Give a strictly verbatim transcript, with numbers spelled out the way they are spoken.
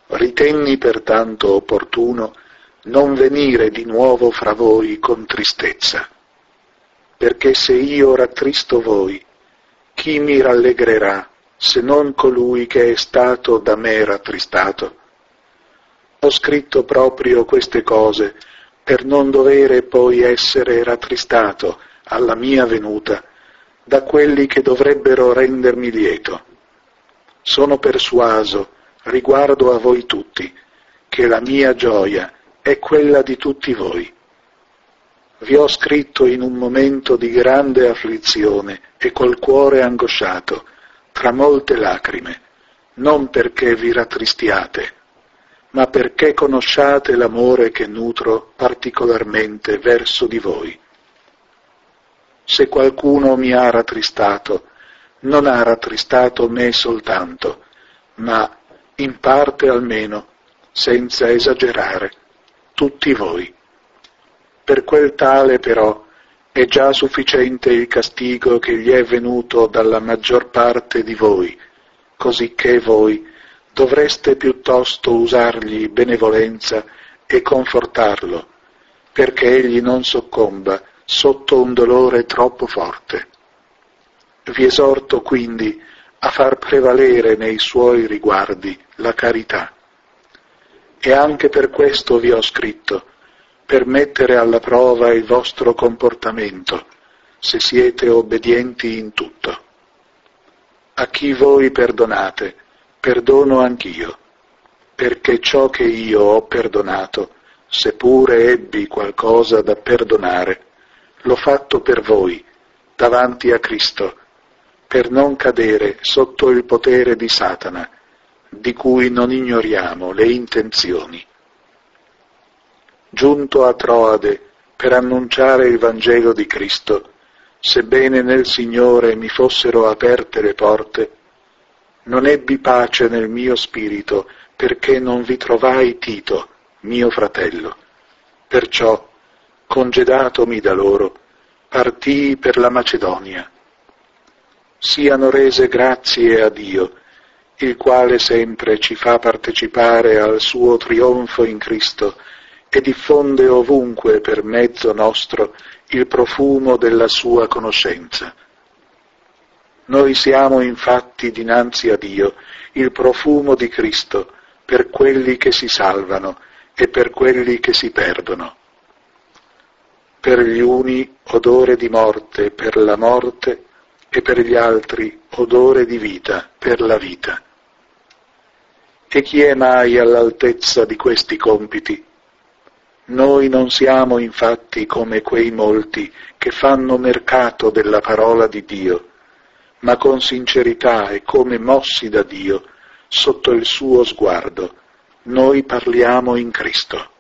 Ritenni pertanto opportuno non venire di nuovo fra voi con tristezza, perché se io rattristo voi, chi mi rallegrerà se non colui che è stato da me rattristato? Ho scritto proprio queste cose per non dovere poi essere rattristato alla mia venuta da quelli che dovrebbero rendermi lieto. Sono persuaso, riguardo a voi tutti, che la mia gioia è quella di tutti voi. Vi ho scritto in un momento di grande afflizione e col cuore angosciato, tra molte lacrime, non perché vi rattristiate, ma perché conosciate l'amore che nutro particolarmente verso di voi. Se qualcuno mi ha rattristato, non ha rattristato me soltanto, ma, in parte almeno, senza esagerare, tutti voi. Per quel tale, però, è già sufficiente il castigo che gli è venuto dalla maggior parte di voi, cosicché voi dovreste piuttosto usargli benevolenza e confortarlo, perché egli non soccomba sotto un dolore troppo forte. Vi esorto quindi a far prevalere nei suoi riguardi la carità. E anche per questo vi ho scritto, per mettere alla prova il vostro comportamento, se siete obbedienti in tutto. A chi voi perdonate, perdono anch'io, perché ciò che io ho perdonato, seppure ebbi qualcosa da perdonare, l'ho fatto per voi, davanti a Cristo, per non cadere sotto il potere di Satana, di cui non ignoriamo le intenzioni. Giunto a Troade per annunciare il Vangelo di Cristo, sebbene nel Signore mi fossero aperte le porte, non ebbi pace nel mio spirito perché non vi trovai Tito, mio fratello. Perciò, congedatomi da loro, partii per la Macedonia. Siano rese grazie a Dio, il quale sempre ci fa partecipare al suo trionfo in Cristo e diffonde ovunque per mezzo nostro il profumo della sua conoscenza. Noi siamo infatti dinanzi a Dio il profumo di Cristo per quelli che si salvano e per quelli che si perdono. Per gli uni odore di morte per la morte e per gli altri odore di vita per la vita. E chi è mai all'altezza di questi compiti? Noi non siamo infatti come quei molti che fanno mercato della parola di Dio, ma con sincerità e come mossi da Dio, sotto il suo sguardo, noi parliamo in Cristo.